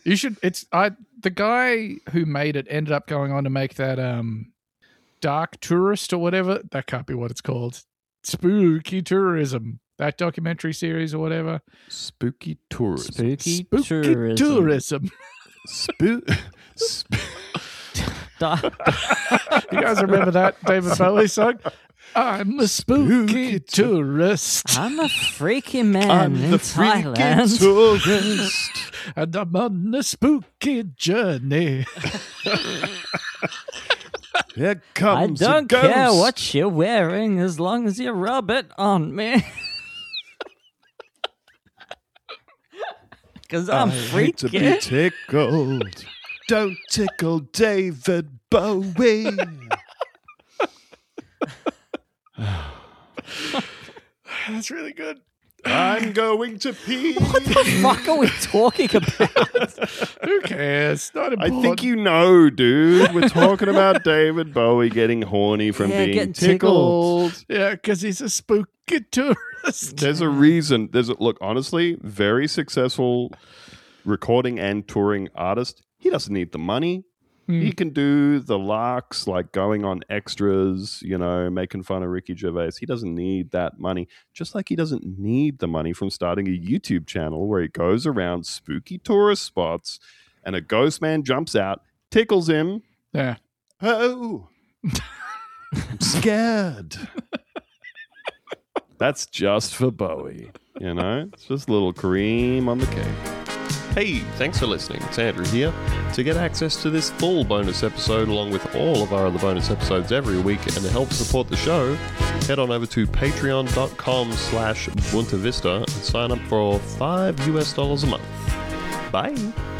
You should. The guy who made it ended up going on to make that Dark Tourist or whatever. That can't be what it's called. Spooky Tourism. That documentary series or whatever. Spooky Tourism. Spooky Tourism. Spook. You guys remember that David Bowie song? I'm a spooky tourist. I'm a freaky man I'm in the Thailand. freaking tourist. And I'm on a spooky journey. Here I comes don't a ghost. care what you're wearing as long as you rub it on me. Because I'm I hate to freaky. be tickled. Don't tickle David Bowie. That's really good. I'm going to pee. What the fuck are we talking about? Who cares? Not I important. think you know, dude. We're talking about David Bowie getting horny from Yeah, being getting tickled. Yeah, because he's a spooky tourist. There's a reason. Look, honestly, very successful recording and touring artist. He doesn't need the money. He can do the larks, like going on extras, making fun of Ricky Gervais. He doesn't need that money. Just like he doesn't need the money from starting a YouTube channel where he goes around spooky tourist spots and a ghost man jumps out, tickles him. Yeah. Oh, I'm scared. That's just for Bowie, It's just a little cream on the cake. Hey, thanks for listening. It's Andrew here. To get access to this full bonus episode along with all of our other bonus episodes every week and to help support the show, head on over to patreon.com/BuntaVista and sign up for $5 a month. Bye.